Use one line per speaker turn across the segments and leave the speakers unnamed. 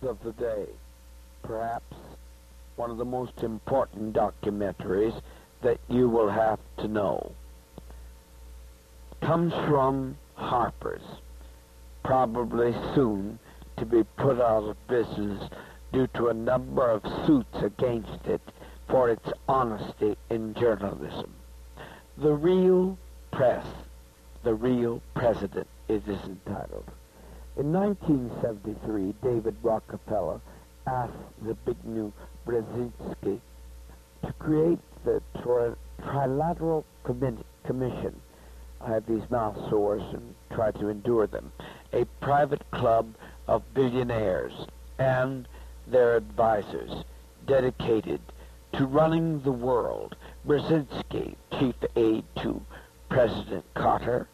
of the day, perhaps one of the most important documentaries that you will have to know, comes from Harper's, probably soon to be put out of business due to a number of suits against it for its honesty in journalism. The Real Press, The Real President, it is entitled. In 1973, David Rockefeller asked Zbigniew Brzezinski to create the Trilateral Commission. I have these mouth sores and try to endure them. A private club of billionaires and their advisors dedicated to running the world. Brzezinski, chief aide to President Carter,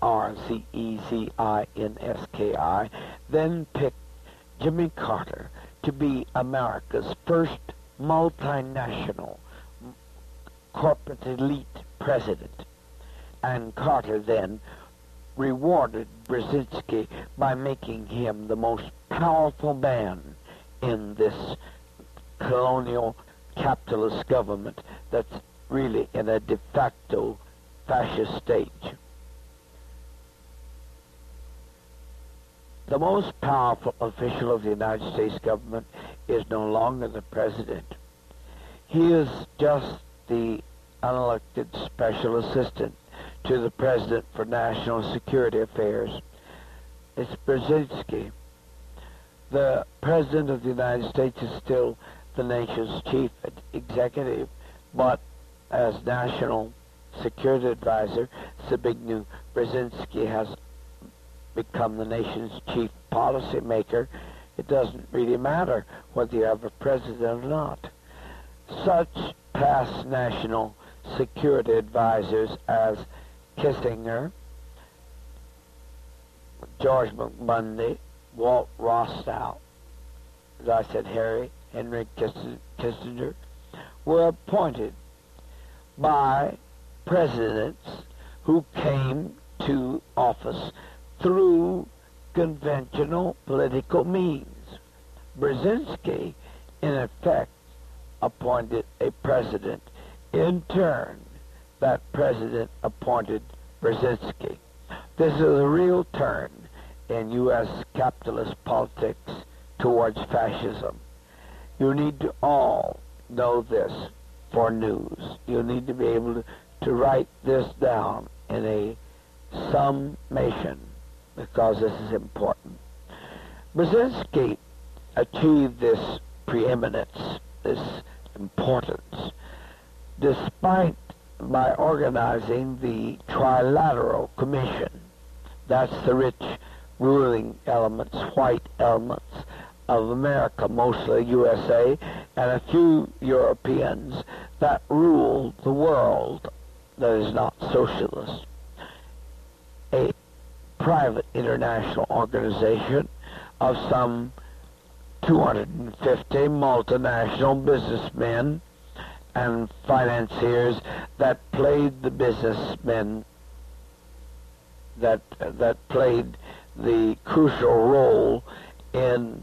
Brzezinski, then picked Jimmy Carter to be America's first multinational corporate elite president. And Carter then rewarded Brzezinski by making him the most powerful man in this colonial capitalist government that's really in a de facto fascist stage. The most powerful official of the United States government is no longer the president. He is just the unelected special assistant to the President for National Security Affairs. It's Brzezinski. The President of the United States is still the nation's chief executive, but as National Security Advisor, Zbigniew Brzezinski has become the nation's chief policy maker. It doesn't really matter whether you have a president or not. Such past national security advisors as Kissinger, George McMundy, Walt Rostow, as I said, Henry Kissinger, were appointed by presidents who came to office through conventional political means. Brzezinski, in effect, appointed a president. In turn, that president appointed Brzezinski. This is a real turn in U.S. capitalist politics towards fascism. You need to all know this for news. You need to be able to write this down in a summation, because this is important. Brzezinski achieved this preeminence, this importance, despite by organizing the Trilateral Commission. That's the rich ruling elements, white elements of America, mostly USA, and a few Europeans that rule the world that is not socialist. A private international organization of some 250 multinational businessmen and financiers that played the businessmen, that played the crucial role in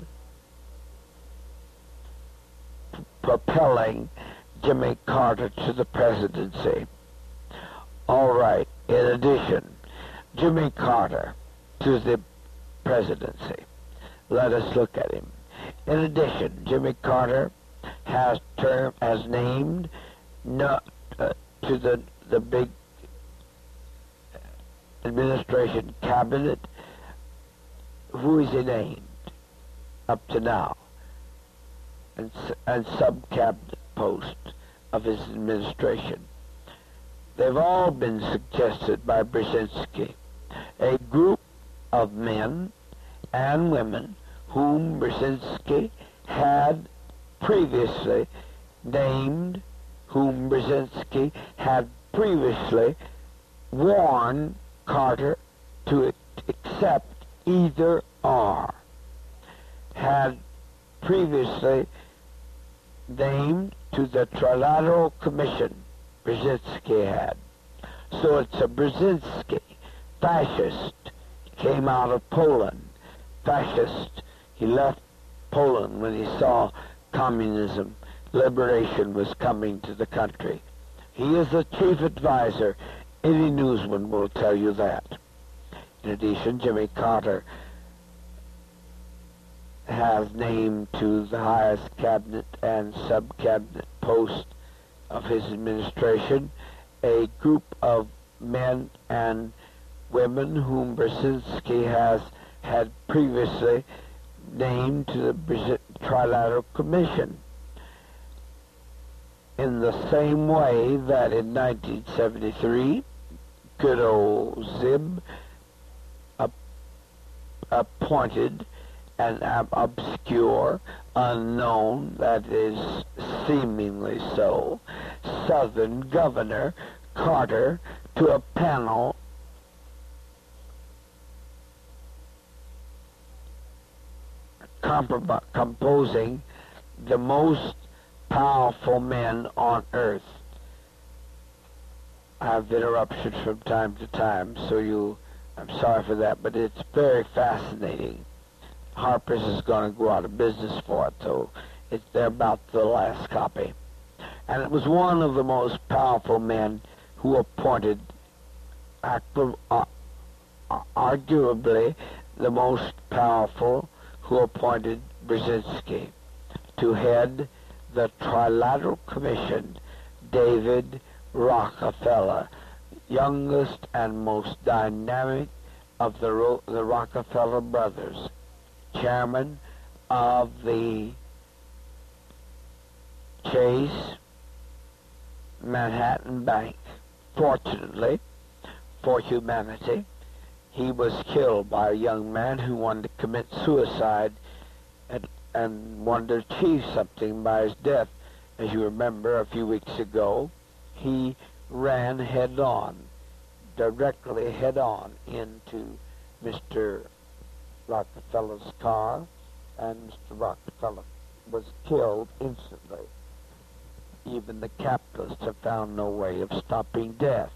propelling Jimmy Carter to the presidency. All right, in addition, Jimmy Carter to the presidency. Let us look at him. In addition, Jimmy Carter has named to the big administration cabinet. Who is he named up to now? And sub-cabinet post of his administration. They've all been suggested by Brzezinski, a group of men and women whom Brzezinski had previously named, whom Brzezinski had previously warned Carter to accept either or, had previously named to the Trilateral Commission. Brzezinski had. So it's a Brzezinski, fascist, came out of Poland, fascist. He left Poland when he saw communism, liberation was coming to the country. He is the chief advisor. Any newsman will tell you that. In addition, Jimmy Carter has named to the highest cabinet and sub-cabinet post of his administration a group of men and women whom Brzezinski has had previously named to the Trilateral Commission. In the same way that in 1973, good old Zib appointed an obscure, unknown, that is seemingly so, Southern Governor Carter to a panel composing the most powerful men on earth. I have interruptions from time to time, so I'm sorry for that, but it's very fascinating. Harper's is going to go out of business for it, so they're about the last copy. And it was one of the most powerful men who appointed, arguably the most powerful, who appointed Brzezinski to head the Trilateral Commission, David Rockefeller, youngest and most dynamic of the Rockefeller brothers, chairman of the Chase Manhattan Bank. Fortunately for humanity, he was killed by a young man who wanted to commit suicide and wanted to achieve something by his death. As you remember, a few weeks ago, he ran directly head-on into Mr. Rockefeller's car, and Mr. Rockefeller was killed instantly. Even the capitalists have found no way of stopping death.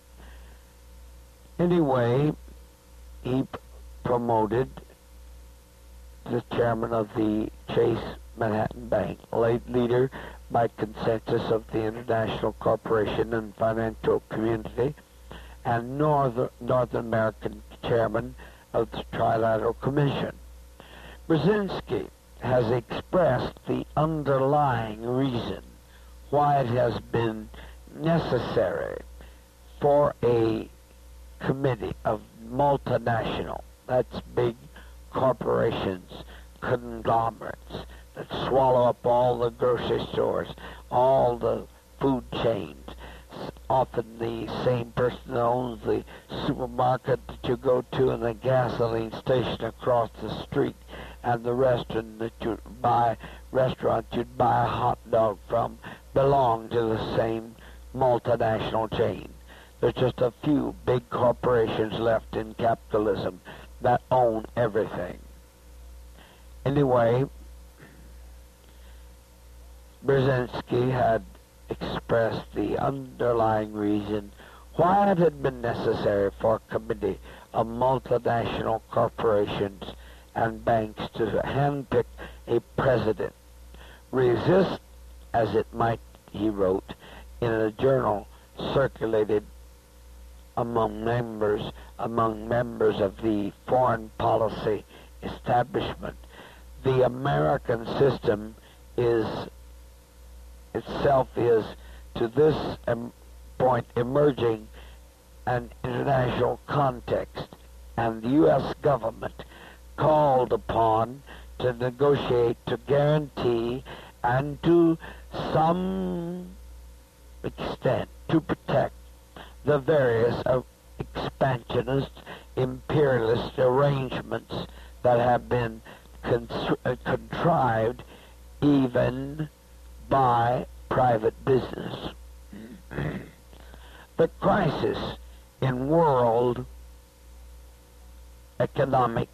Anyway, he promoted the chairman of the Chase Manhattan Bank, late leader by consensus of the international corporation and financial community, and North American chairman of the Trilateral Commission. Brzezinski has expressed the underlying reason why it has been necessary for a committee of multinational, that's big corporations, conglomerates that swallow up all the grocery stores, all the food chains. Often the same person that owns the supermarket that you go to and the gasoline station across the street and the restaurant that you'd buy a hot dog from belong to the same multinational chain. There's just a few big corporations left in capitalism that own everything. Anyway, Brzezinski had expressed the underlying reason why it had been necessary for a committee of multinational corporations and banks to handpick a president. Resist as it might, he wrote in a journal circulated among members of the foreign policy establishment. The American system itself is to this point emerging an international context, and the U.S. government called upon to negotiate, to guarantee, and to some extent to protect the various expansionist, imperialist arrangements that have been contrived even by private business. The crisis in world economics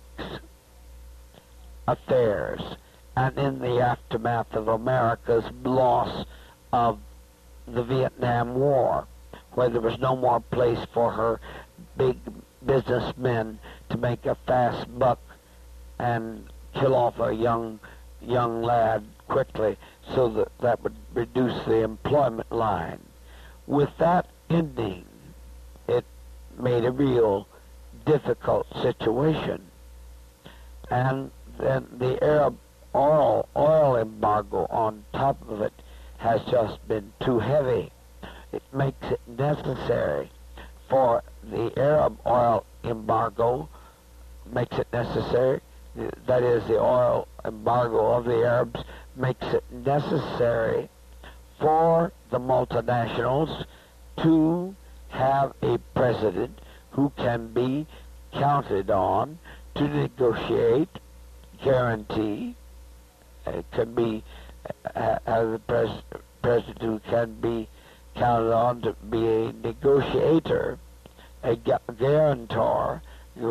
affairs and in the aftermath of America's loss of the Vietnam War, where there was no more place for her big businessmen to make a fast buck and kill off a young young lad quickly so that that would reduce the employment line. With that ending, it made a real difficult situation. And then the Arab oil embargo on top of it has just been too heavy. It makes it necessary for the Arab oil embargo, makes it necessary, that is, the oil embargo of the Arabs makes it necessary for the multinationals to have a president who can be counted on to negotiate, guarantee, can be a president who can be counted on to be a negotiator, a guarantor,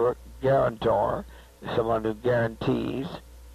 someone who guarantees.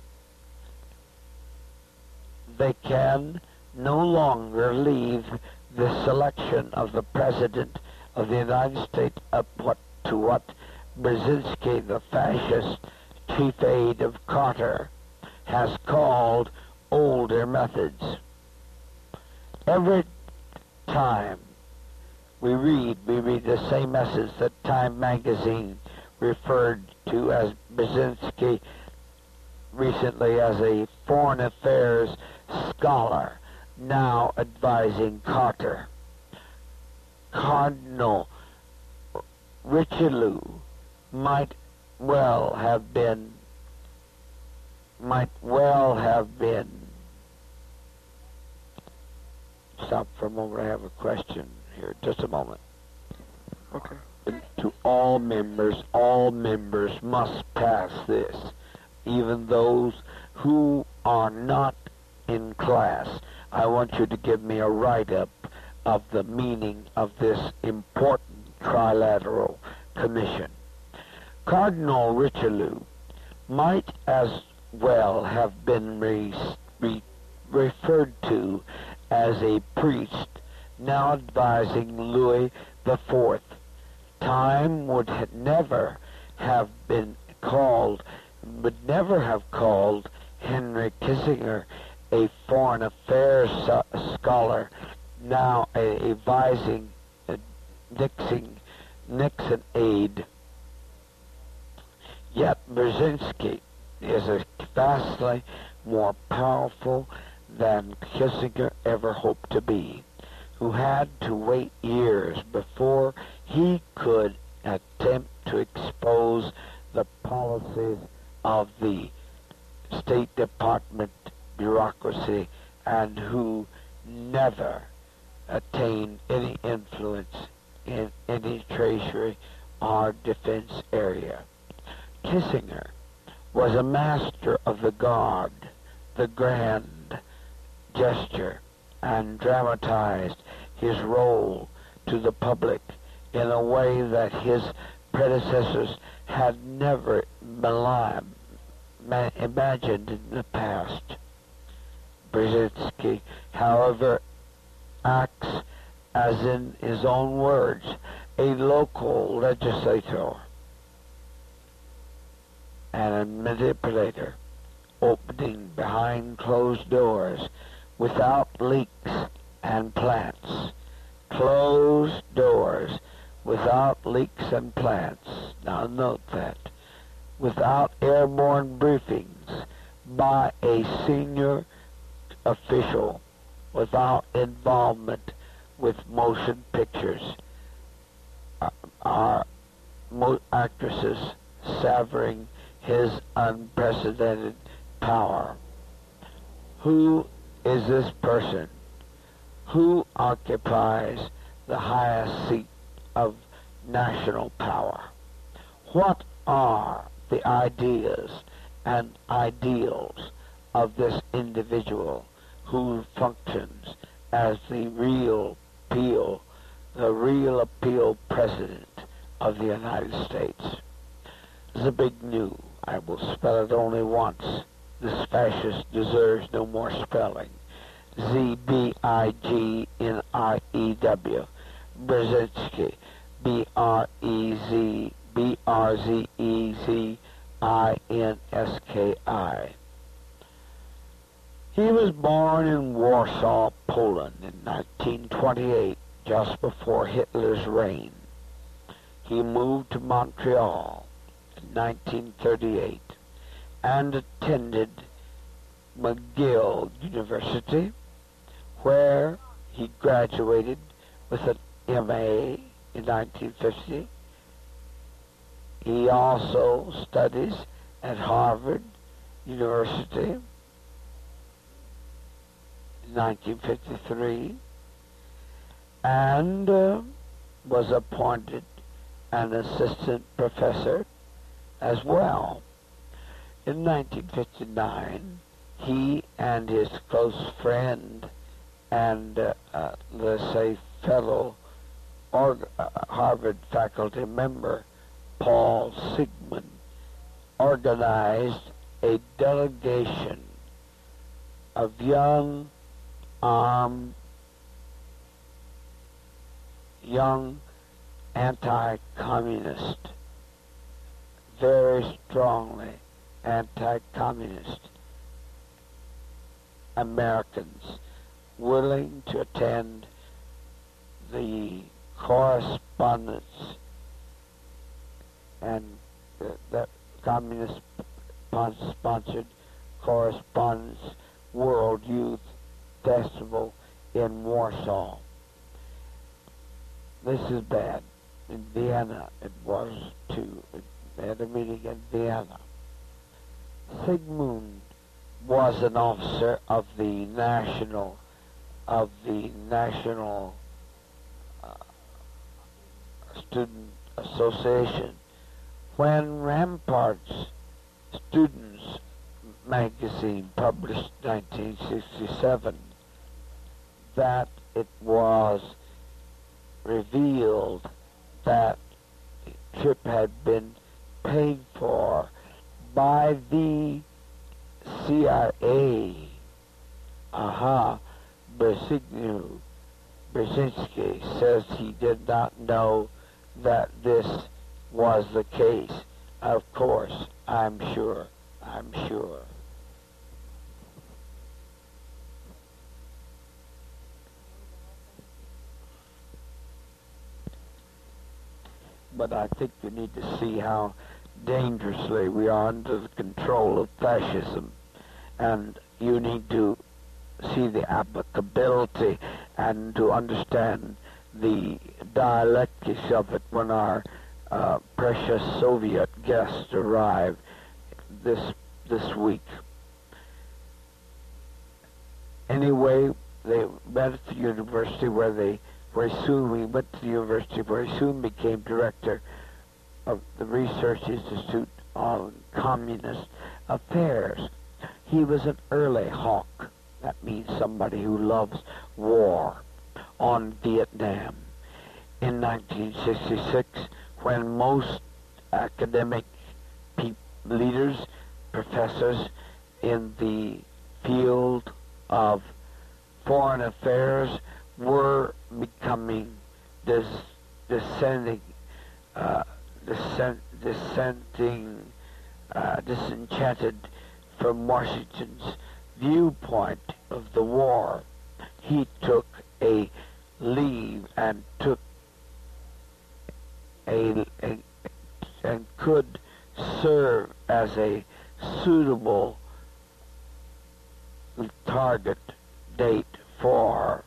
They can no longer leave the selection of the President of the United States up to what Brzezinski, the fascist chief aide of Carter, has called older methods. Every time we read the same message that Time magazine referred to as Brzezinski recently as a foreign affairs scholar, now advising Carter. Cardinal Richelieu might well have been stop for a moment. I have a question here. Just a moment.
Okay.
To all members must pass this, even those who are not in class. I want you to give me a write-up of the meaning of this important trilateral commission. Cardinal Richelieu might as well have been referred to as a priest now advising Louis IV. Time would never have called Henry Kissinger a foreign affairs scholar, now advising Nixon aide. Yet Brzezinski is vastly more powerful than Kissinger ever hoped to be, who had to wait years before he could attempt to expose the policies of the State Department bureaucracy, and who never attained any influence in any treasury or defense area. Kissinger was a master of the guard, the grand gesture, and dramatized his role to the public in a way that his predecessors had never imagined in the past. Brzezinski, however, acts, as in his own words, a local legislator and a manipulator, opening behind closed doors without leaks and plants. Closed doors without leaks and plants. Now note that. Without airborne briefings by a senior official, without involvement with motion pictures, are actresses savoring his unprecedented power. Who is this person? Who occupies the highest seat of national power? What are the ideas and ideals of this individual who functions as the real appeal president of the United States? This is a big new. I will spell it only once. This fascist deserves no more spelling. Z-B-I-G-N-I-E-W. Brzezinski. B-R-Z-E-Z-I-N-S-K-I. He was born in Warsaw, Poland in 1928, just before Hitler's reign. He moved to Montreal in 1938 and attended McGill University, where he graduated with an MA in 1950. He also studies at Harvard University in 1953 and was appointed an assistant professor as well. In 1959, he and his close friend and, let's say, fellow Harvard faculty member Paul Sigmund organized a delegation of young anti-communist, very strongly anti-communist Americans willing to attend the correspondence and the communist-sponsored Correspondence World Youth Festival in Warsaw. This is bad. In Vienna it was too. They had a meeting in Vienna. Sigmund was an officer of the National Student Association when Ramparts Students magazine published 1967 that it was revealed that the trip had been paid for by the CIA. Brzezinski says he did not know that this was the case. Of course, I'm sure. But I think you need to see how dangerously we are under the control of fascism, and you need to see the applicability and to understand the dialectics of it when our precious Soviet guests arrive this week. Anyway, they met at the university where he soon became director of the Research Institute on Communist Affairs. He was an early hawk. That means somebody who loves war on Vietnam. In 1966, when most academic leaders, professors in the field of foreign affairs were becoming disenchanted from Washington's viewpoint of the war, he took a leave and could serve as a suitable target date for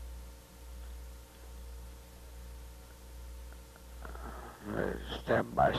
stand by.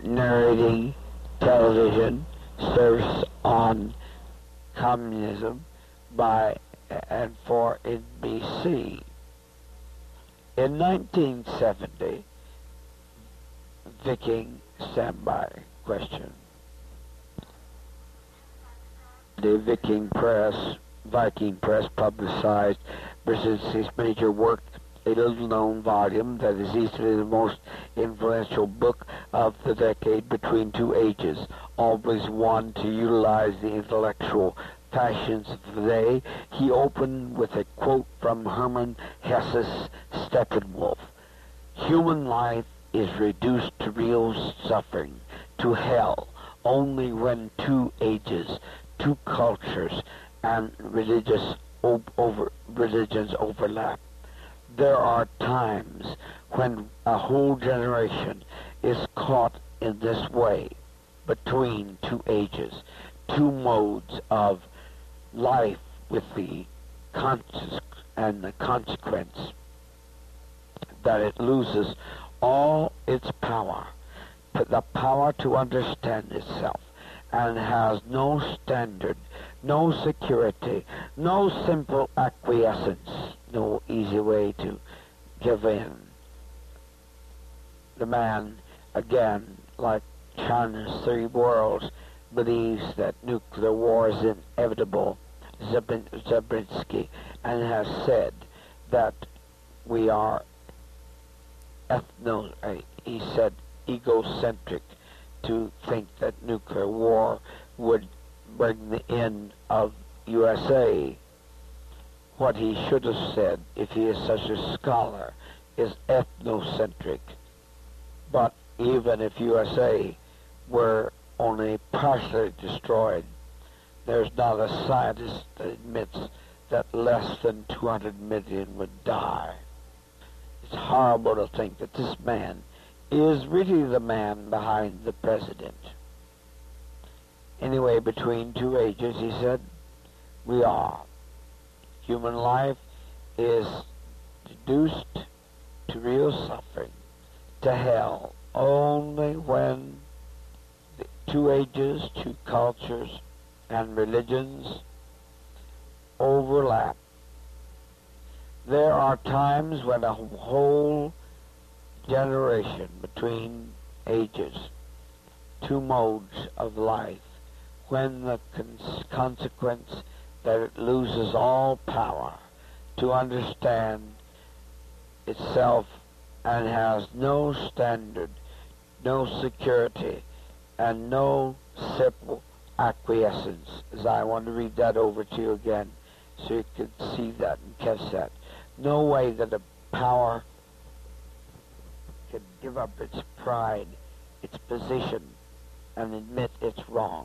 narrating television service on communism by and for NBC. In 1970, Viking standby question. The Viking Press publicized Brzezinski's major work, a little-known volume that is easily the most influential book of the decade between two ages, always one to utilize the intellectual passions of the day. He opened with a quote from Hermann Hesse's Steppenwolf. Human life is reduced to real suffering, to hell, only when two ages, two cultures, and religions overlap. There are times when a whole generation is caught in this way, between two ages, two modes of life, with the consequence that it loses all its power, the power to understand itself, and has no standard, no security, no simple acquiescence, no easy way to give in. The man, again, like China's three worlds, believes that nuclear war is inevitable, Zabriskie, and has said that we are he said egocentric to think that nuclear war would bring the end of USA. What he should have said, if he is such a scholar, is ethnocentric. But even if USA were only partially destroyed, there's not a scientist that admits that less than 200 million would die. It's horrible to think that this man is really the man behind the president. Anyway, between two ages, he said, we are. Human life is reduced to real suffering, to hell, only when the two ages, two cultures, and religions overlap. There are times when a whole generation between ages, two modes of life, when the consequence that it loses all power to understand itself and has no standard, no security, and no simple acquiescence. As I want to read that over to you again so you can see that and catch that. No way that a power can give up its pride, its position, and admit it's wrong.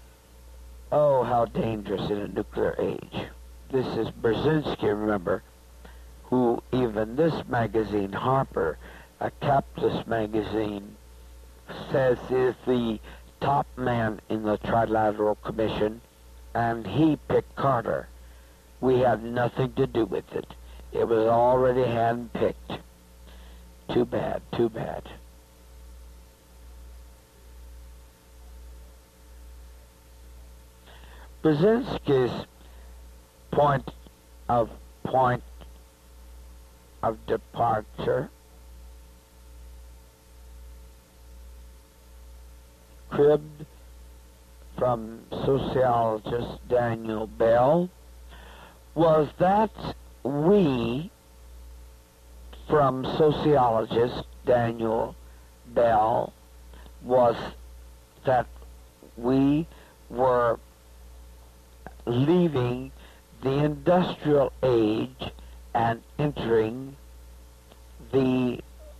Oh, how dangerous in a nuclear age. This is Brzezinski, remember, who even this magazine, Harper, a capitalist magazine, says is the top man in the Trilateral Commission, and he picked Carter. We had nothing to do with it. It was already hand-picked. Too bad, too bad. Brzezinski's point of departure cribbed from sociologist Daniel Bell was that we, from sociologist Daniel Bell, was that we were leaving the industrial age and entering the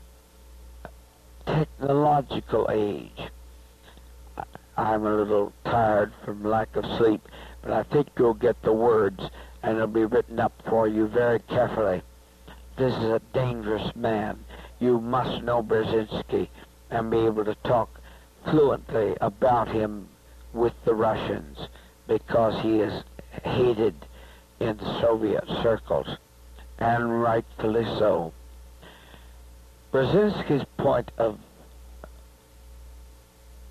technological age. I'm a little tired from lack of sleep, but I think you'll get the words, and it'll be written up for you very carefully. This is a dangerous man. You must know Brzezinski and be able to talk fluently about him with the Russians, because he is hated in Soviet circles, and rightfully so. Brzezinski's point of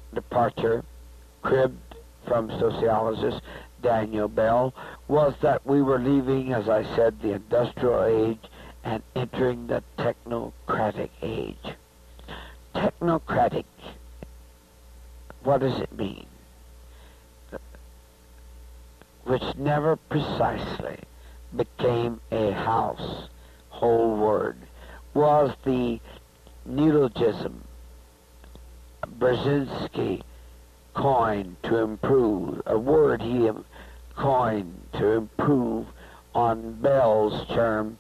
departure, cribbed from sociologist Daniel Bell, was that we were leaving, as I said, the industrial age and entering the technocratic age. Technocratic, what does it mean? Which never precisely became a household word, was the neologism Brzezinski coined to improve, a word he coined to improve on Bell's term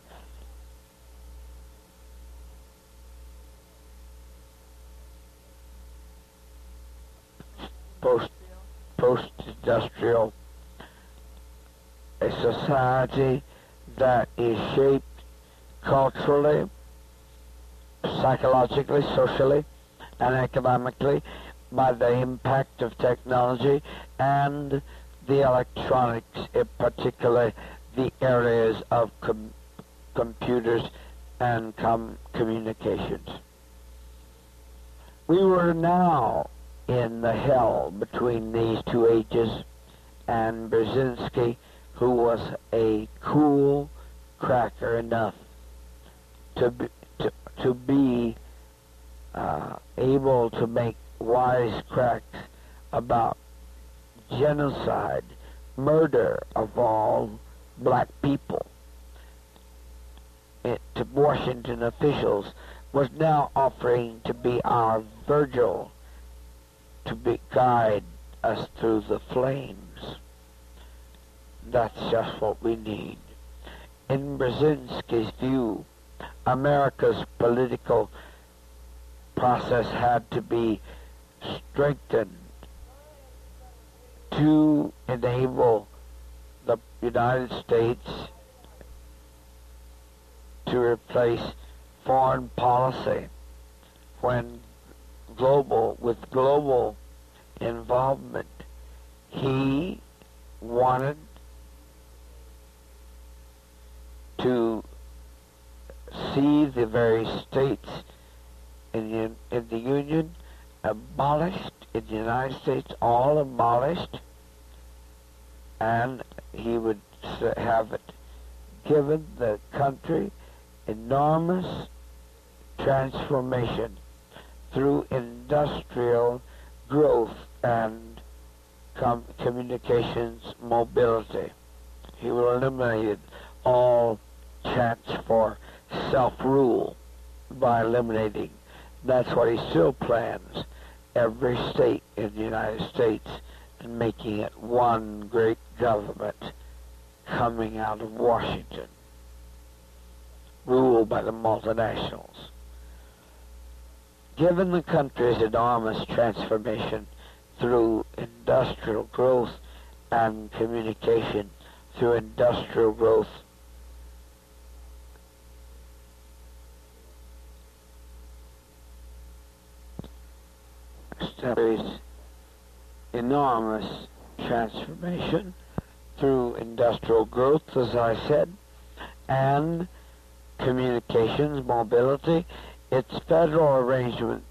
post-industrial, a society that is shaped culturally, psychologically, socially, and economically by the impact of technology and the electronics, in particular the areas of computers and communications. We were now in the hell between these two ages, and Brzezinski, who was a cool cracker enough to be able to make wise cracks about genocide, murder of all black people, to Washington officials, was now offering to be our Virgil, to guide us through the flames. That's just what we need. In Brzezinski's view, America's political process had to be strengthened to enable the United States to replace foreign policy when with global involvement. He wanted to see the very states in the Union abolished, in the United States all abolished, and he would have it given the country enormous transformation through industrial growth and communications mobility. He will eliminate all chance for self-rule by eliminating. That's what he still plans, every state in the United States, and making it one great government coming out of Washington, ruled by the multinationals. Given the country's enormous transformation through industrial growth and communication through industrial growth, enormous transformation through industrial growth, as I said, and communications, mobility. Its federal arrangements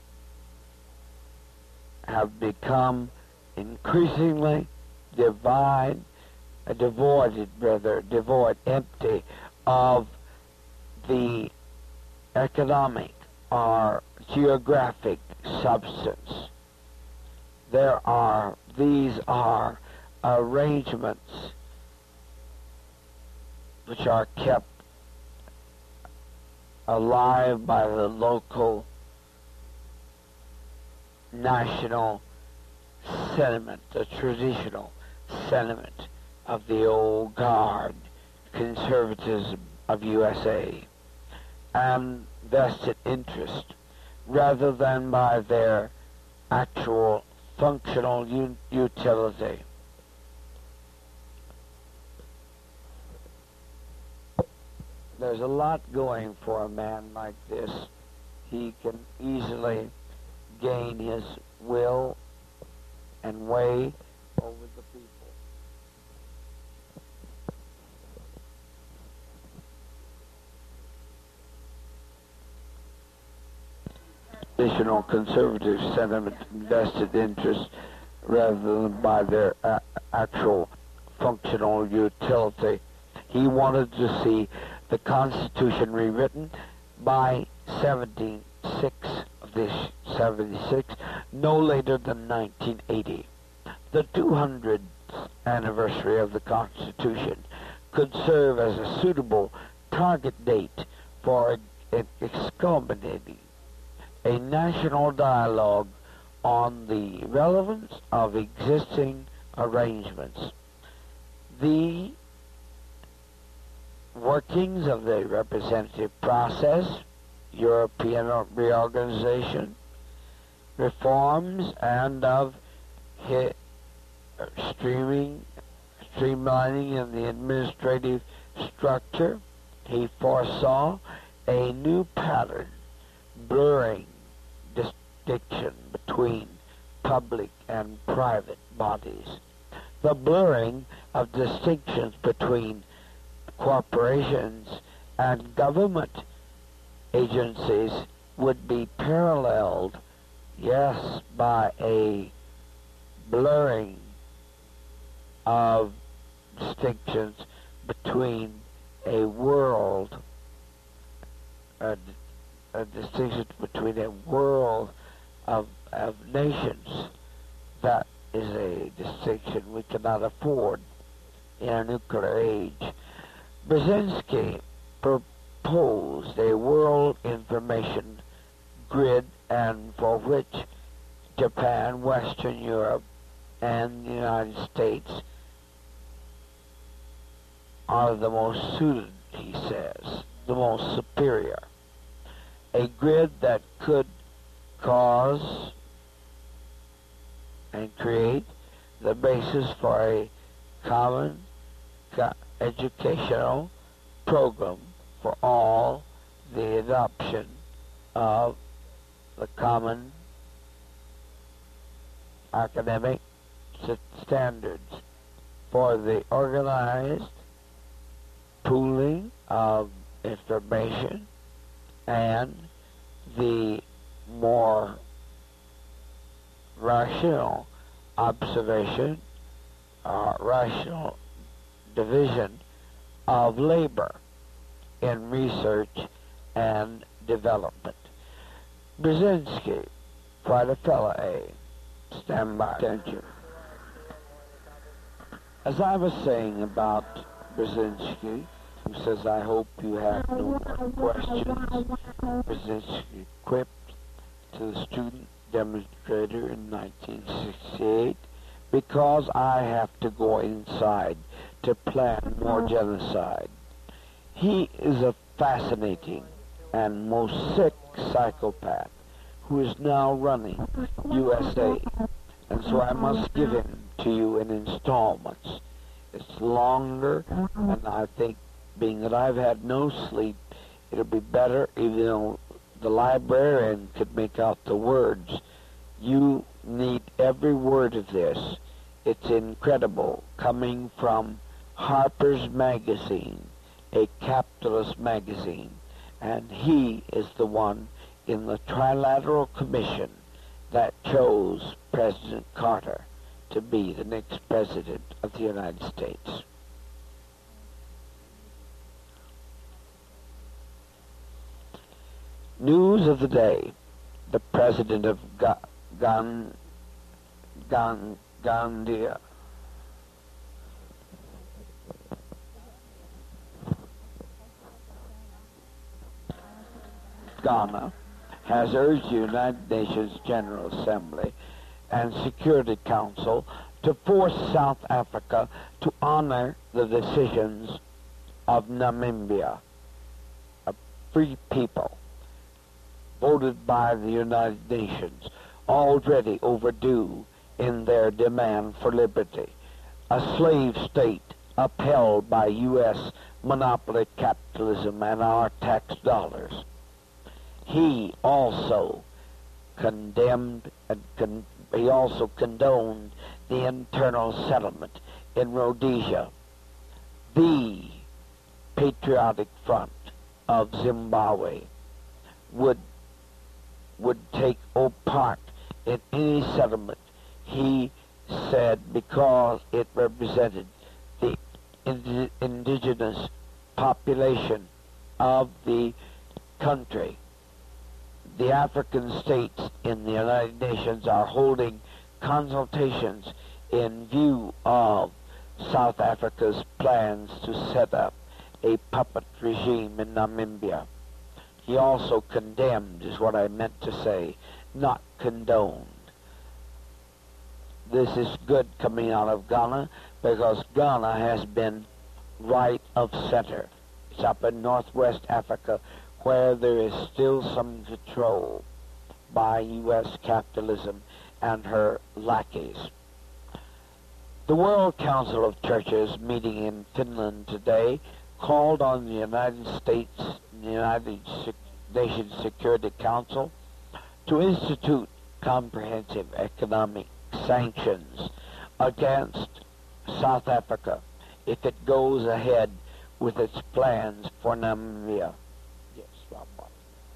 have become increasingly devoid, empty of the economic or geographic substance. These are arrangements which are kept alive by the local national sentiment, the traditional sentiment of the old guard, conservatism of USA, and vested interest, rather than by their actual functional utility. There's a lot going for a man like this. He can easily gain his will and way over the people. traditional conservative sentiment and vested interest rather than by their actual functional utility. He wanted to see the Constitution rewritten by 76, no later than 1980. The 200th anniversary of the Constitution could serve as a suitable target date for excommunicating a national dialogue on the relevance of existing arrangements. The workings of the representative process, European reorganization, reforms, and of streamlining in the administrative structure. He foresaw a new pattern, blurring distinction between public and private bodies. The blurring of distinctions between corporations and government agencies would be paralleled, yes, by a blurring of distinctions between a world, a distinction between a world of nations. That is a distinction we cannot afford in a nuclear age. Brzezinski proposed a world information grid, and for which Japan, Western Europe, and the United States are the most suited, he says, the most superior. A grid that could cause and create the basis for a common educational program for all, the adoption of the common academic standards for the organized pooling of information and the more rational observation, rational division of labor in research and development. Brzezinski, quite a fella, eh? Stand by. Attention. As I was saying about Brzezinski, who says, I hope you have no more questions, Brzezinski quipped to the student demonstrator in 1968, because I have to go inside to plan more genocide. He is a fascinating and most sick psychopath who is now running USA, and so I must give him to you in installments. It's longer, and I think, being that I've had no sleep, it'll be better, even though the librarian could make out the words. You need every word of this. It's incredible, coming from Harper's Magazine, a capitalist magazine, and he is the one in the Trilateral Commission that chose President Carter to be the next president of the United States. News of the day. The president of Gambia, Ghana, has urged the United Nations General Assembly and Security Council to force South Africa to honor the decisions of Namibia, a free people, voted by the United Nations, already overdue in their demand for liberty, a slave state upheld by U.S. monopoly capitalism and our tax dollars. He also condoned the internal settlement in Rhodesia. The Patriotic Front of Zimbabwe would would take part in any settlement. He said because it represented the indigenous population of the country. The African states in the United Nations are holding consultations in view of South Africa's plans to set up a puppet regime in Namibia. He also condemned, is what I meant to say, not condoned. This is good coming out of Ghana, because Ghana has been right of center. It's up in northwest Africa, where there is still some control by U.S. capitalism and her lackeys. The World Council of Churches, meeting in Finland today, called on the United States, the United Nations Security Council, to institute comprehensive economic sanctions against South Africa if it goes ahead with its plans for Namibia. Yes, Rob.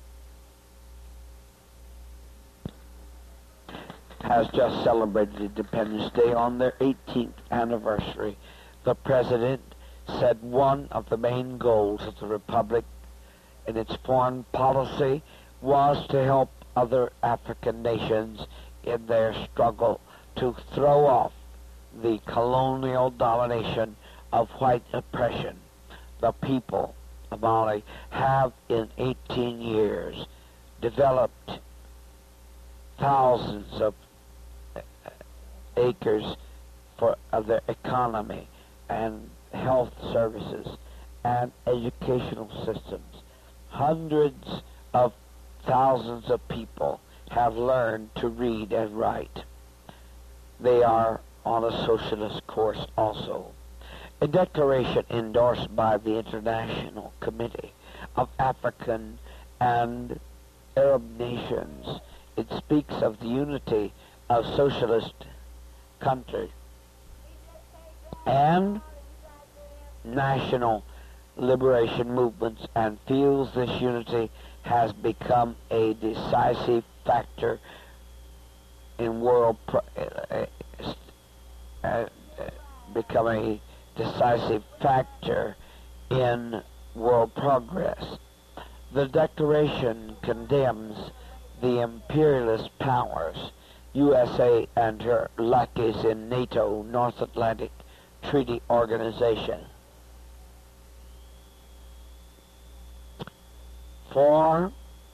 Has just celebrated Independence Day on their 18th anniversary. The President said one of the main goals of the Republic in its foreign policy was to help other African nations in their struggle to throw off the colonial domination of white oppression. The people of Mali have in 18 years developed thousands of acres of their economy and health services and educational systems. Hundreds of thousands of people have learned to read and write. They are on a socialist course also. A declaration endorsed by the International Committee of African and Arab Nations. It speaks of the unity of socialist countries and national liberation movements, and feels this unity has become a decisive factor in world progress. The declaration condemns the imperialist powers, USA and her lackeys in NATO, North Atlantic Treaty Organization, for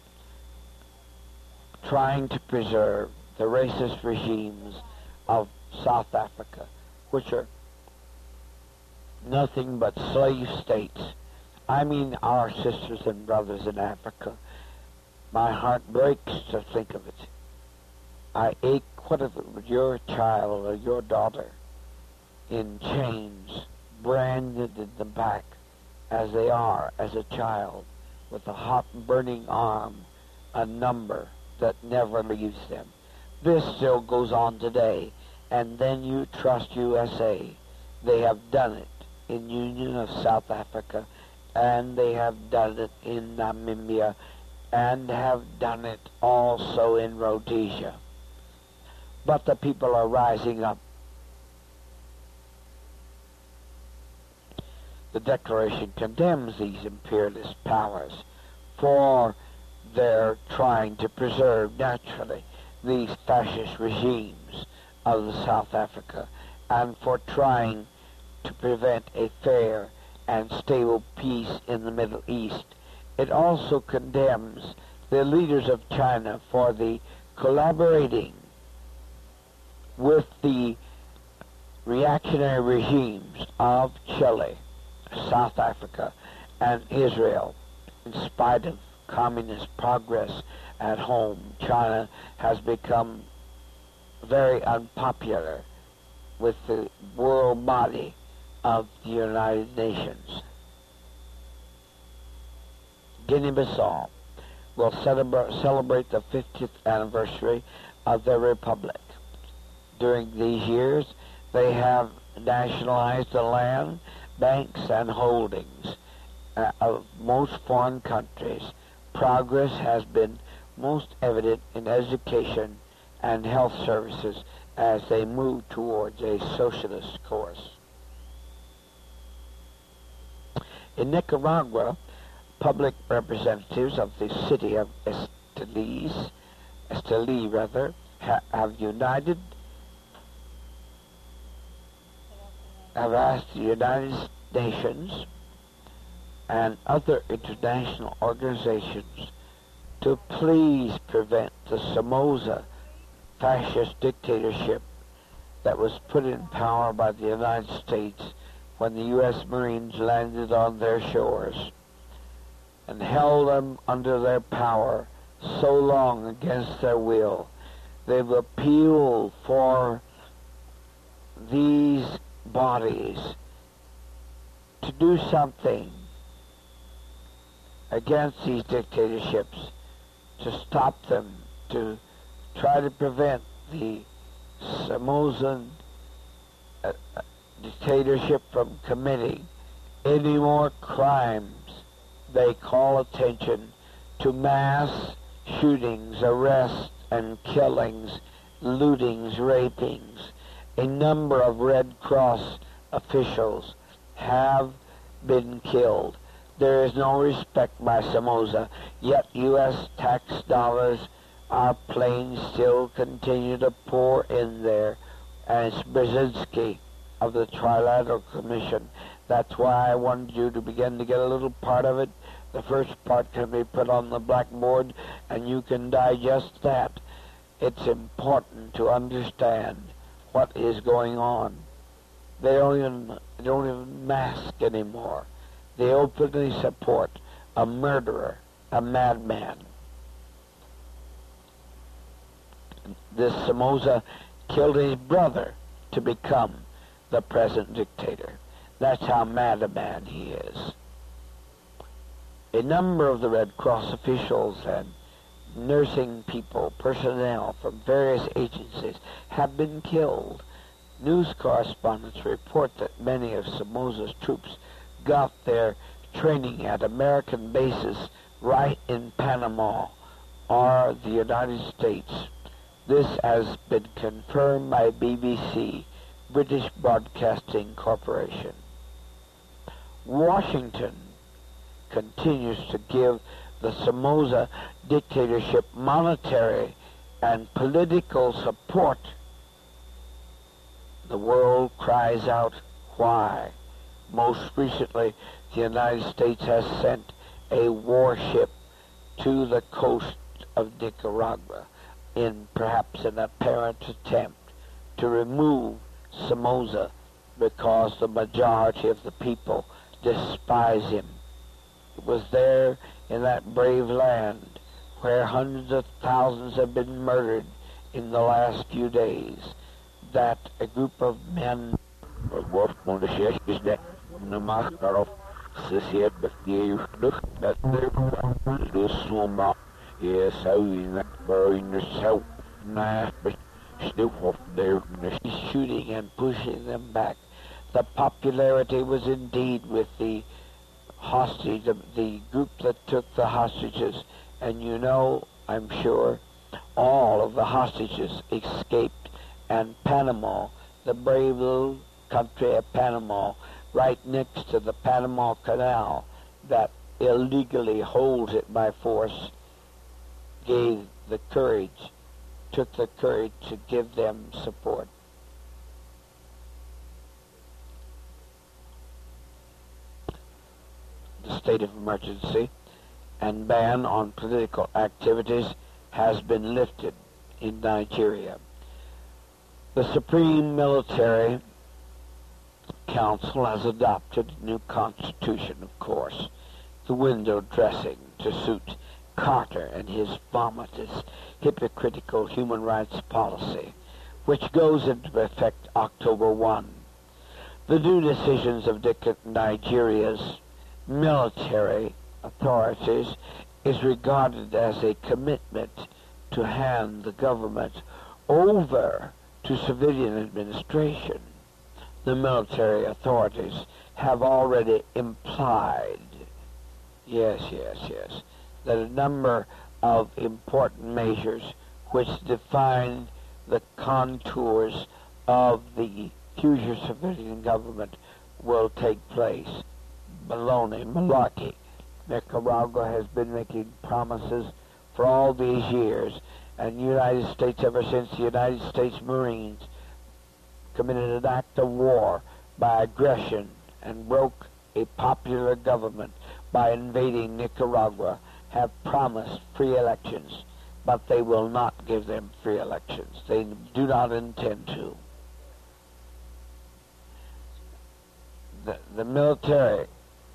trying to preserve the racist regimes of South Africa, which are nothing but slave states. I mean, our sisters and brothers in Africa. My heart breaks to think of it. I ache. What if it was your child or your daughter in chains, branded in the back as they are as a child, with a hot burning arm, a number that never leaves them. This still goes on today. And then you trust USA. They have done it in Union of South Africa, and they have done it in Namibia, and have done it also in Rhodesia. But the people are rising up. The Declaration condemns these imperialist powers for their trying to preserve naturally these fascist regimes of the South Africa, and for trying to prevent a fair and stable peace in the Middle East. It also condemns the leaders of China for the collaborating with the reactionary regimes of Chile, South Africa, and Israel. In spite of communist progress at home, China has become very unpopular with the world body of the United Nations. Guinea-Bissau will celebrate the 50th anniversary of their republic. During these years, they have nationalized the land, banks, and holdings of most foreign countries. Progress has been most evident in education and health services as they move towards a socialist course. In Nicaragua, public representatives of the city of Esteli have asked the United Nations and other international organizations to please prevent the Somoza fascist dictatorship that was put in power by the United States when the U.S. Marines landed on their shores and held them under their power so long against their will. They've appealed for these bodies to do something against these dictatorships, to stop them, to try to prevent the Somozan dictatorship from committing any more crimes. They call attention to mass shootings, arrests, and killings, lootings, rapings. A number of Red Cross officials have been killed. There is no respect by Somoza, yet U.S. tax dollars, our planes still continue to pour in there, and it's Brzezinski of the Trilateral Commission. That's why I wanted you to begin to get a little part of it. The first part can be put on the blackboard, and you can digest that. It's important to understand what is going on. They don't even mask anymore. They openly support a murderer, a madman. This Somoza killed his brother to become the present dictator. That's how mad a man he is. A number of the Red Cross officials and nursing people, personnel from various agencies have been killed. News correspondents report that many of Somoza's troops got their training at American bases right in Panama or the United States. This has been confirmed by BBC, British Broadcasting Corporation. Washington continues to give the Somoza dictatorship monetary and political support. The world cries out, why? Most recently, the United States has sent a warship to the coast of Nicaragua in perhaps an apparent attempt to remove Somoza because the majority of the people despise him. It was there in that brave land where hundreds of thousands have been murdered in the last few days that a group of men shooting and pushing them back. The popularity was indeed with the hostage, the group that took the hostages, and you know, I'm sure, all of the hostages escaped, and Panama, the brave little country of Panama, right next to the Panama Canal that illegally holds it by force, took the courage to give them support. The state of emergency and ban on political activities has been lifted in Nigeria. The Supreme Military Council has adopted a new constitution, of course, the window dressing to suit Carter and his vomitous, hypocritical human rights policy, which goes into effect October 1. The new decisions of Nigeria's military authorities is regarded as a commitment to hand the government over to civilian administration. The military authorities have already implied, yes, that a number of important measures which define the contours of the future civilian government will take place. Baloney, malarkey. Nicaragua has been making promises for all these years, and the United States, ever since the United States Marines committed an act of war by aggression and broke a popular government by invading Nicaragua, have promised free elections, but they will not give them free elections. They do not intend to. The military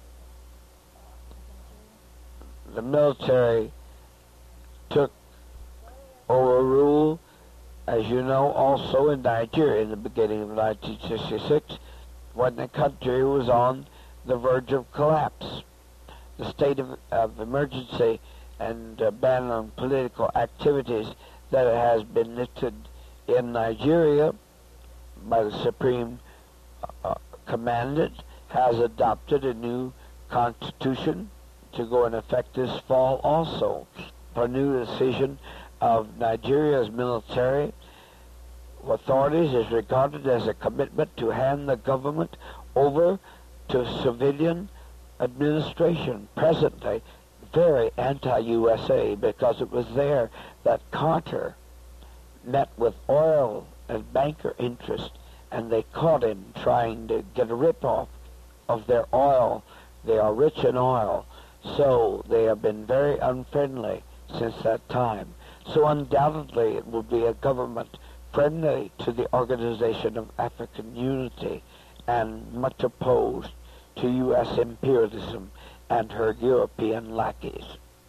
took over rule, as you know, also in Nigeria in the beginning of 1966, when the country was on the verge of collapse. The state of emergency and ban on political activities that has been lifted in Nigeria by the Supreme Commandant has adopted a new constitution to go in effect this fall also. A new decision of Nigeria's military authorities is regarded as a commitment to hand the government over to civilian administration. Presently, very anti-USA, because it was there that Carter met with oil and banker interest, and they caught him trying to get a rip-off of their oil. They are rich in oil, so they have been very unfriendly since that time. So undoubtedly it will be a government friendly to the Organization of African Unity and much opposed to U.S. imperialism and her European lackeys.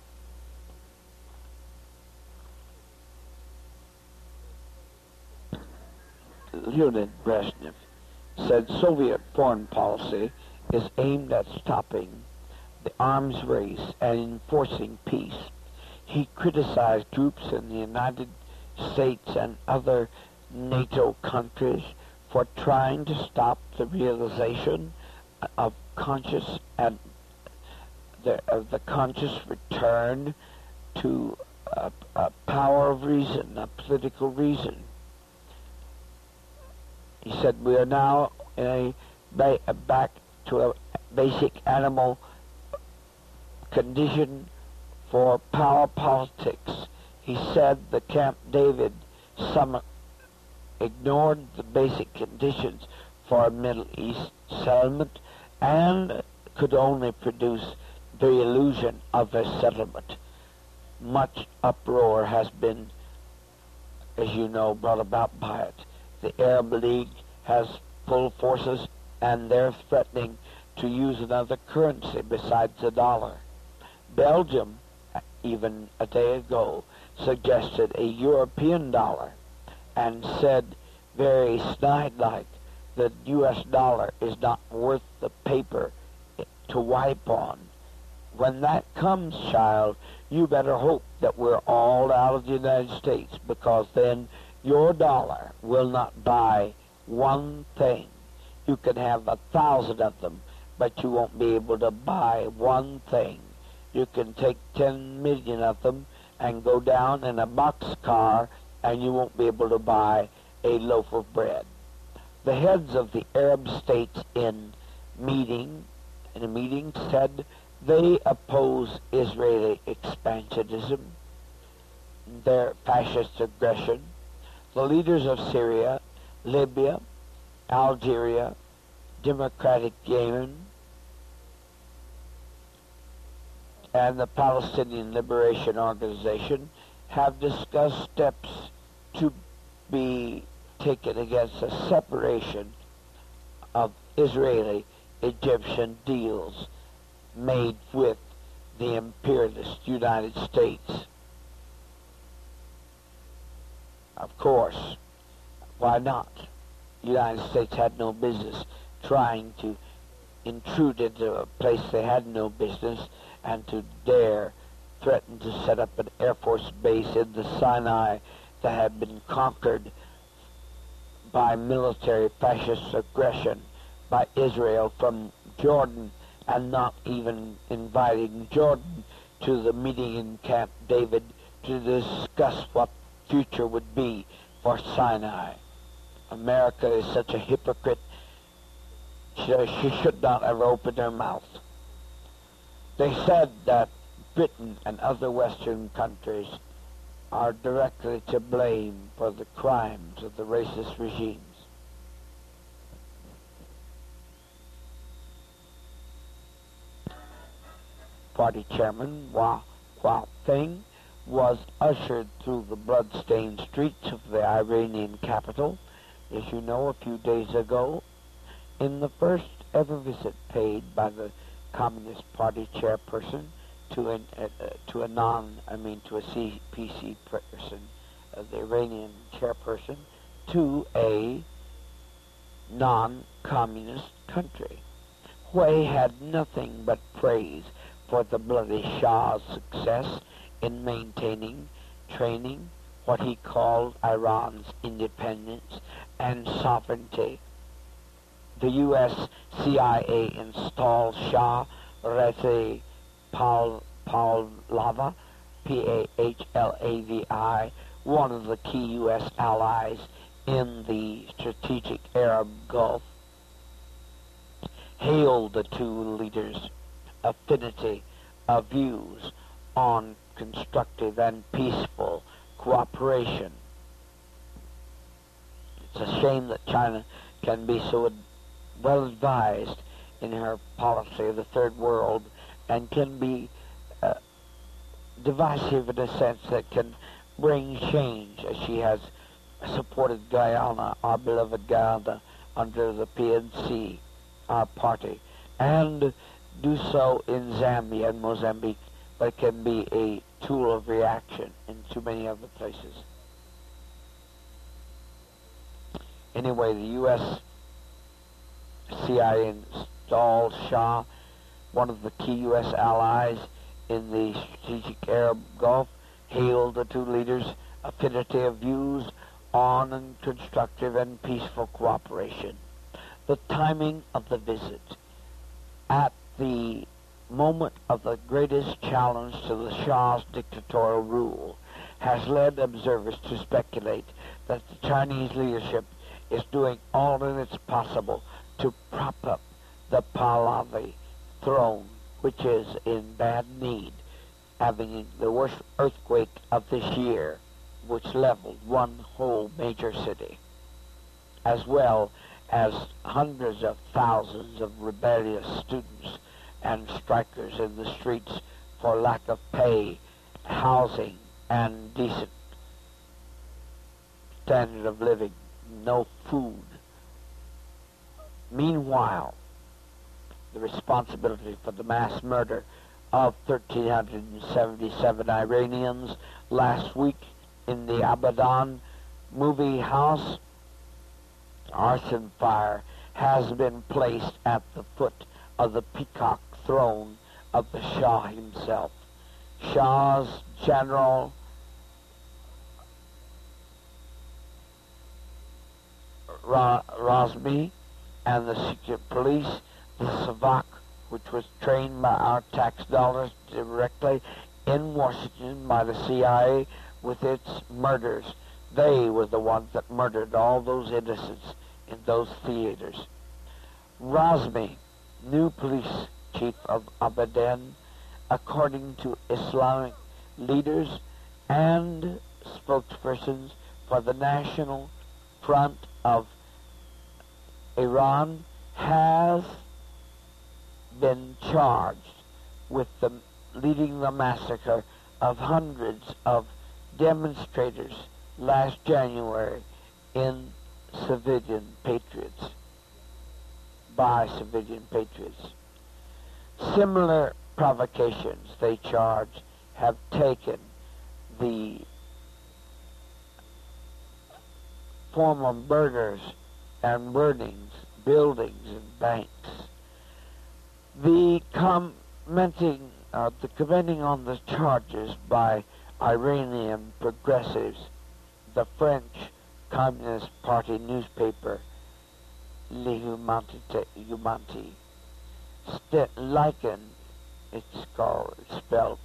Leonid Brezhnev said Soviet foreign policy is aimed at stopping the arms race and enforcing peace. He criticized troops in the United States and other NATO countries for trying to stop the realization of conscious and the conscious return to a power of reason, a political reason. He said we are now in back to a basic animal condition for power politics. He said the Camp David summit ignored the basic conditions for a Middle East settlement and could only produce the illusion of a settlement. Much uproar has been, as you know, brought about by it. The Arab League has full forces, and they're threatening to use another currency besides the dollar. Belgium, even a day ago, suggested a European dollar and said very snide-like the U.S. dollar is not worth the paper to wipe on. When that comes, child, you better hope that we're all out of the United States, because then your dollar will not buy one thing. You can have 1,000 of them, but you won't be able to buy one thing. You can take 10 million of them and go down in a boxcar, and you won't be able to buy a loaf of bread. The heads of the Arab states in a meeting said they oppose Israeli expansionism, their fascist aggression. The leaders of Syria, Libya, Algeria, Democratic Yemen, and the Palestinian Liberation Organization have discussed steps to be taken against a separation of Israeli-Egyptian deals made with the imperialist United States. Of course, why not? The United States had no business trying to intrude into a place they had no business, and to dare threaten to set up an Air Force base in the Sinai that had been conquered by military fascist aggression by Israel from Jordan, and not even inviting Jordan to the meeting in Camp David to discuss what future would be for Sinai. America is such a hypocrite. She should not have opened her mouth. They said that Britain and other Western countries are directly to blame for the crimes of the racist regimes. Party chairman Hua Thing was ushered through the blood-stained streets of the Iranian capital, as you know, a few days ago, in the first ever visit paid by the Communist Party chairperson to a CPC person, the Iranian chairperson, to a non-communist country. Hui had nothing but praise for the bloody Shah's success in maintaining, training what he called Iran's independence and sovereignty. The U.S. CIA installed Shah Reza Pahlavi, Pahlavi, one of the key U.S. allies in the strategic Arab Gulf, hailed the two leaders' affinity of views on constructive and peaceful cooperation. It's a shame that China can be so well advised in her policy of the third world and can be divisive in a sense that can bring change, as she has supported Guyana, our beloved Guyana, under the PNC, our party, and do so in Zambia and Mozambique, but it can be a tool of reaction in too many other places. Anyway, the U.S. CIA installed Shah, one of the key U.S. allies in the strategic Arab Gulf, hailed the two leaders' affinity of views on constructive and peaceful cooperation. The timing of the visit, at the moment of the greatest challenge to the Shah's dictatorial rule, has led observers to speculate that the Chinese leadership is doing all that is possible to prop up the Pahlavi throne, which is in bad need, having the worst earthquake of this year, which leveled one whole major city, as well as hundreds of thousands of rebellious students and strikers in the streets for lack of pay, housing, and decent standard of living, no food. Meanwhile, the responsibility for the mass murder of 1,377 Iranians last week in the Abadan movie house arson fire has been placed at the foot of the peacock throne of the Shah himself. Shah's General Razmi and the secret police, the Savak, which was trained by our tax dollars directly in Washington by the CIA with its murders. They were the ones that murdered all those innocents in those theaters. Razmi, new police chief of Abadan, according to Islamic leaders and spokespersons for the National Front of Iran, has been charged with leading the massacre of hundreds of demonstrators last January in civilian patriots, by civilian patriots. Similar provocations, they charge, have taken the form of murders and burnings, buildings and banks. The commenting on the charges by Iranian progressives, the French Communist Party newspaper Le Humanité likened It's spelled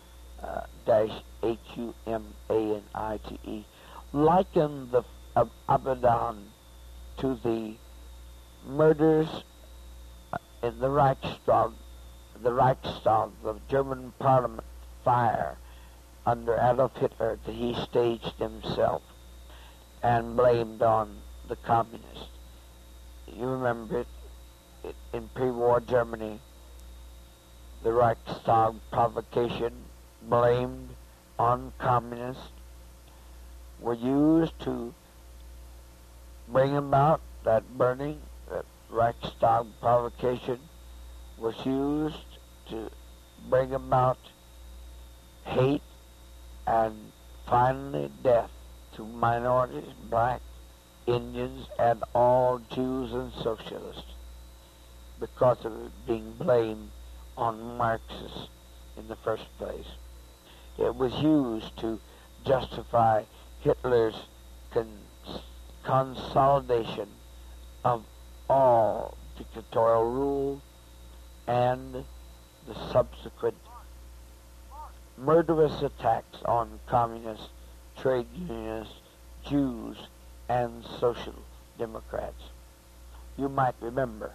L-Humanite, likened the Abaddon to the murders in the Reichstag, the German Parliament fire under Adolf Hitler that he staged himself and blamed on the communists. You remember it in pre-war Germany, the Reichstag provocation blamed on communists were used to bring about that burning. That Reichstag provocation was used to bring about hate and finally death to minorities, black, Indians, and all Jews and socialists because of it being blamed on Marxists in the first place. It was used to justify Hitler's consolidation of all dictatorial rule and the subsequent murderous attacks on communists, trade unionists, Jews, and social democrats. You might remember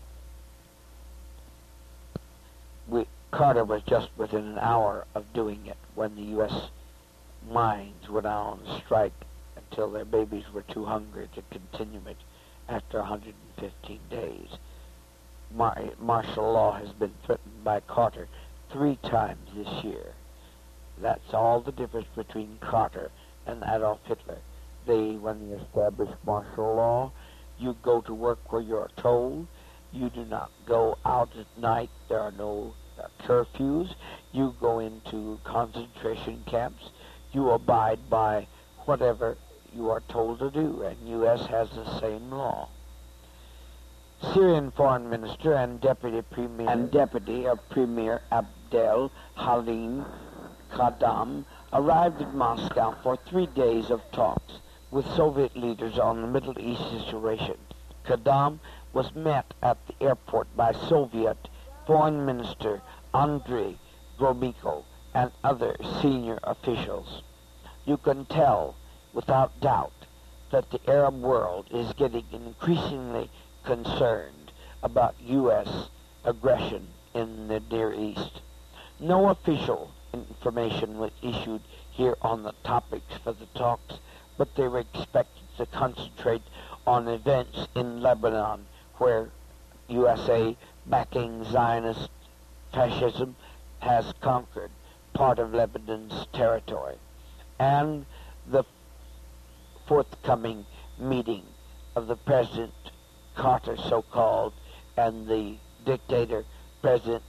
Carter was just within an hour of doing it when the U.S. mines went on strike until their babies were too hungry to continue it after 115 days. Martial law has been threatened by Carter 3 times this year. That's all the difference between Carter and Adolf Hitler. When they established martial law, you go to work where you're told. You do not go out at night. There are no curfews. You go into concentration camps. You abide by whatever you are told to do, and U.S. has the same law. Syrian Foreign Minister and Deputy of Premier Abdel Halim Qadam arrived in Moscow for 3 days of talks with Soviet leaders on the Middle East situation. Qadam was met at the airport by Soviet Foreign Minister Andrei Gromyko and other senior officials. You can tell without doubt that the Arab world is getting increasingly concerned about U.S. aggression in the Near East. No official information was issued here on the topics for the talks, but they were expected to concentrate on events in Lebanon, where USA, backing Zionist fascism, has conquered part of Lebanon's territory, and the forthcoming meeting of the President Carter, so-called, and the dictator President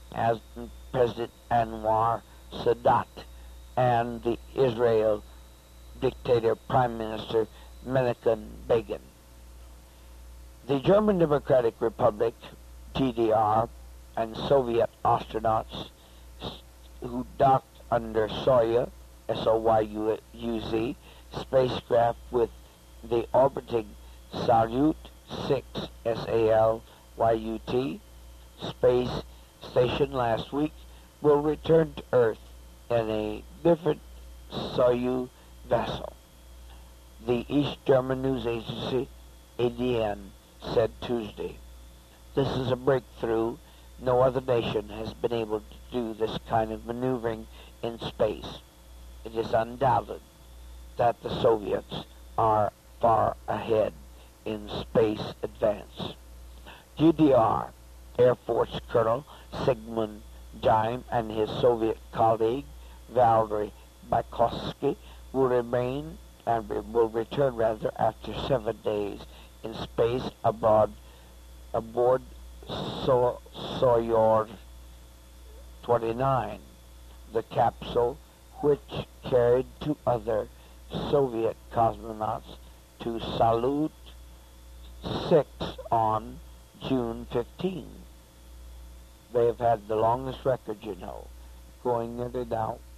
Anwar Sadat, and the Israel dictator Prime Minister Menachem Begin. The German Democratic Republic, GDR, and Soviet astronauts who docked under Soyuz, S-O-Y-U-Z, spacecraft with the orbiting Salyut 6, S-A-L-Y-U-T, space station last week, will return to Earth in a different Soyuz vessel. The East German news agency, ADN, said Tuesday. This is a breakthrough. No other nation has been able to do this kind of maneuvering in space. It is undoubted that the Soviets are far ahead in space advance. GDR Air Force Colonel Sigmund Jaim and his Soviet colleague Valery Bykovsky will return after 7 days in space aboard Soyuz 29, the capsule which carried 2 other Soviet cosmonauts to Salyut 6 on June 15. They have had the longest record, going in and out